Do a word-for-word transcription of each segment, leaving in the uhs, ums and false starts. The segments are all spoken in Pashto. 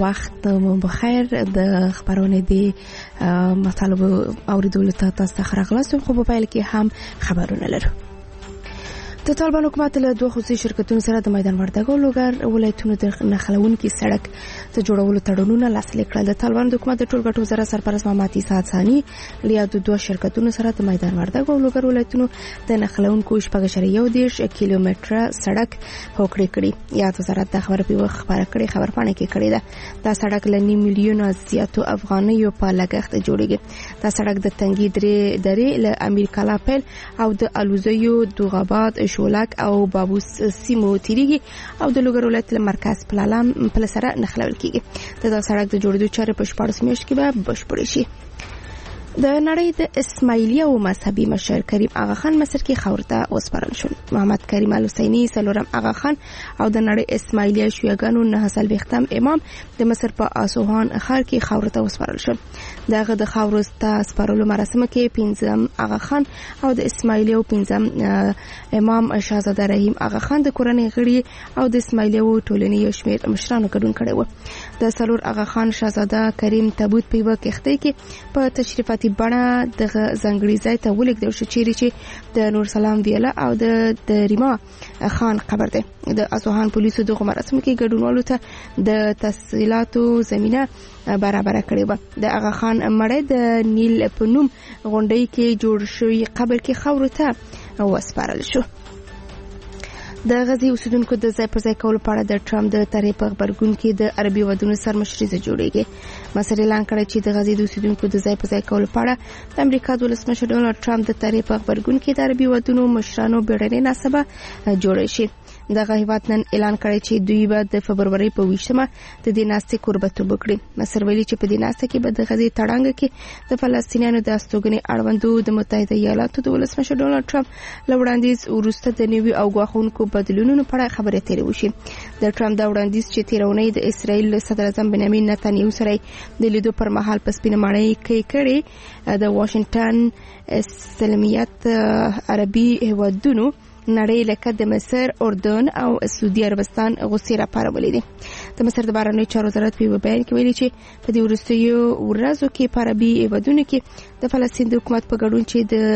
وخت مو بخیر. د خبرونه دي مطالب اوریدل ته تاسو ته راغلاستم، خو په پیل کې هم خبرونه لرو. د طالبان حکومت له دوه خصوصي شرکتونو سره د میدان وردګ او لوګر ولایتونو د نښلونکي سړک د جوړولو تړونونه لاسلیک کړل. د طالبان د حکومت د ټولګټو وزارت سرپرست محمد عیسی ثانی له د دوه شرکتونو سره د میدان وردګ او لوګر ولایتونو د نښلونکو شپږ اعشاریه یو دېرش کیلومتره سړک هوکړې کړي. یا وزارت د خبر په خبره کړي خبرپاڼه کې کړي ده. دا سړک له نیم میلیون زیاتو افغانیو په لګښت جوړیږي. دا سړک د تنګي درې درې له امیر کلا پیل او د الوزیو دوغاباد شولک او بابوس سیمو تیریږي او د لوګر ولایت له مرکز پلالام په سره نښلول کیږي. دا سړک د جوړېدو چارې په شپږ میاشتو کې به بشپړ شي. د نړۍ د اسماعیلیه او مذهبي مشر کریم آغا خان مصر کې خاورته وسپارل شو. محمد کریم الحسینی سلورم آغا خان او د نړۍ اسماعیلیه شیعاګانو نه څلوېښتم امام د مصر په آسوهان ښار کې خاورته وسپارل شو. دغه د خاورته سپارلو مراسم کې پنځم آغا خان او د اسماعیلیه پنځم امام شاهزاده رحیم آغا خان د کورنۍ غړي او د اسماعیلیه ټولنې یو شمېر مشرانو ګډون کړی و. د سلور آغا خان شاهزاده کریم تابوت په یوه کښتۍ کې په تشریفاتي بڼه د ځنګړي ځای ته ولېږدول شو چیرې چې د نور سلام ویله او د ریما خان قبر دی. د اصفهان پولیسو دغه مراسمو کې ګډونوالو ته د تسهیلاتو زمینه برابر کړې و. د آغا خان مړی د نیل په نوم غونډۍ کې جوړ شوی قبر کې خاورو ته وسپارل شو. د غزي اوسیدونکو د ځای پر ځای کولو په اړه د ټرمپ د طرحې په غبرګون کې د عربي ودونو سرمشري جوړیږي. مصر اعلان کړی چې د غزي د اوسیدونکو د ځای پر ځای کولو په اړه د امریکا د ولسمشر ډونالډ ټرمپ د طرحې په غبرګون کې د عربي ودونو مشرانو بیړنۍ ناسبه جوړ شي. دغه هیواد نن اعلان کړی چې دوی به د فبرورۍ په ویشتمه د دې ناستې کوربهتوب وکړي. مصر ویلي چې په دې ناسته کې به د غزي تړانګ کې د فلسطینیانو د استوګنې اړوندو د متحده ایالاتو د ولسمشر ډونالډ ټرمپ له وړاندیز وروسته د نوي او ګواښونکو بدلونونو په اړه خبرې اترې وشي. د ټرمپ دا وړاندیز چې تیرونی د اسرایل صدر اعظم بنیامین نتانیاهو سره د لیدو پر مهال په سپینه ماڼۍ کې کړي د واشنگټن سلمیت عربي هیوادونو نړۍ لکه د مصر، اردن او سعودي عربستان غوسې راپارولې دي. د مصر د بهرنیو چارو وزارت په بیان کې ویلي چې په دې وروستیو ورځو کې په عربي هیوادونو کې د فلسطین د حکومت په ګډون چې د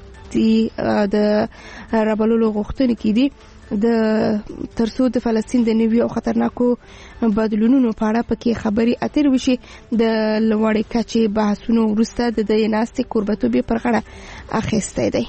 د رابلولو غوښتنې کې دي د ترڅو د فلسطین د نوي او خطرناکو بدلونونو په اړه پکې خبري اترې وشي. د لوړې کچې بحثونو وروسته د دې ناستې کوربهتوب پر غاړه اخیستی دی.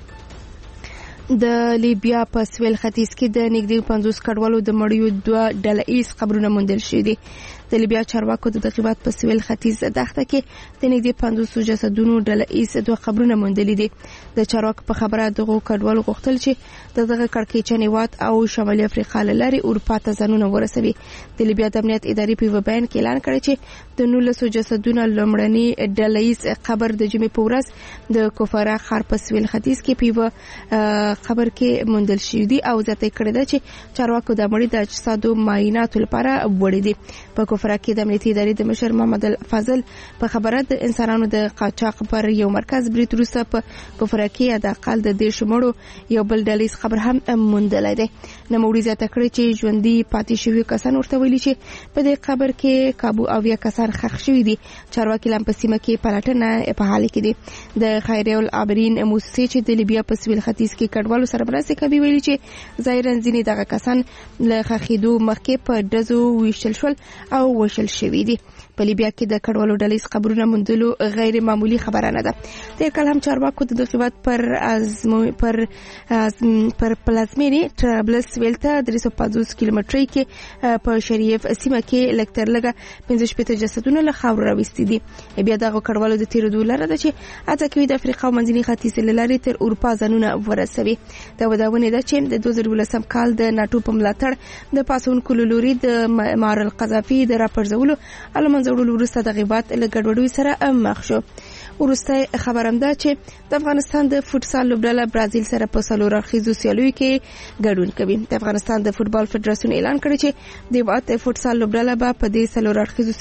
د لیبیا په سویل ختیځ کې د نږدې پنځوس کډوالو د مړیو دوه ډله ایز قبرونه موندل شوي دي. د لیبیا چارواکو د هیواد په سویل ختیځ دښته کې د نږدې پنځوس جسدونو ډله ایز دوه قبرونه موندلي دي. د چارواکو په خبره دغه کډوالو غوښتل چې دغه کړکېچن هیواد او شمالي افریقا له لارې اروپا ته ځانونه ورسوي. د لیبیا د امنیت ادارې په بیان کې اعلان کړی چې د نولسو جسدونو لومړنی ډله ایز قبر د جمعې په ورځ د کوفرا ښار په سویل ختیځ کې په قبر کې موندل شوی دی او ځکه کړی دا چې چارواکو د مړي د اجسادو معایناتو لپاره وړي دي. په کوفرا کې د امنیتي ادارې د مشر محمد الفضل په خبره د انسانانو د قاچاق پر یو مرکز برید وروسته په کوفرا کې د اقل د دېرش مړو یو بل ډلیز خبر هم موندلی دی. نوموړي زیاته کړې چې ژوندي پاتې شوي کسان ورته ویلي چې په دې قبر کې کابو اویا کسان ښخ شوي دي. چارواکي لا په سیمه کې پلټنه په حال کې دي. د خیریه العابرین موسسې چې د لیبیا په سویل ختیځ کې کډوالو سره مرسته کوي ویلي چې ظاهرا ځینې دغه کسان له ښخېدو مخکې په ډزو ویشتل شول او وشل شوي دي. په لیبیا کې د کډوالو ډلیز قبرونه موندلو غیر معمولی خبره نه ده. تیر کال هم چارواکو د هیواد پر ازمو پر پر پلازمینې ټرابلس ویلته درې سوه پنځوس کیلومترۍ کې په شریف سیمه کې لکتر لګه پنځه شپېته جسدونه له خاورو راوستي دي. بیا دغه کډوالو د تیرېدو لاره ده چې هڅه کوي د افریقا او منځني ختیځ له لارې تر اروپا ځانونه ورسوي. دا ودانې ده چې د دوه زره دولسم کال د ناټو په ملاتړ د پاسونکو له لوري د معمر القذافي د راپرځولو علمنځ وړلو وروسته د غیبت له ګډوډۍ سره مخ شو. وروسته خبرم ده چې د افغانستان د فوتسال لوبډله برازیل سره په څلور اړخیزو سیالیو کې ګډون کوي. د افغانستان د فوتبال فدراسیون اعلان کړی چې د هیواد د فوتسال لوبډله به په دې څلور اړخیزو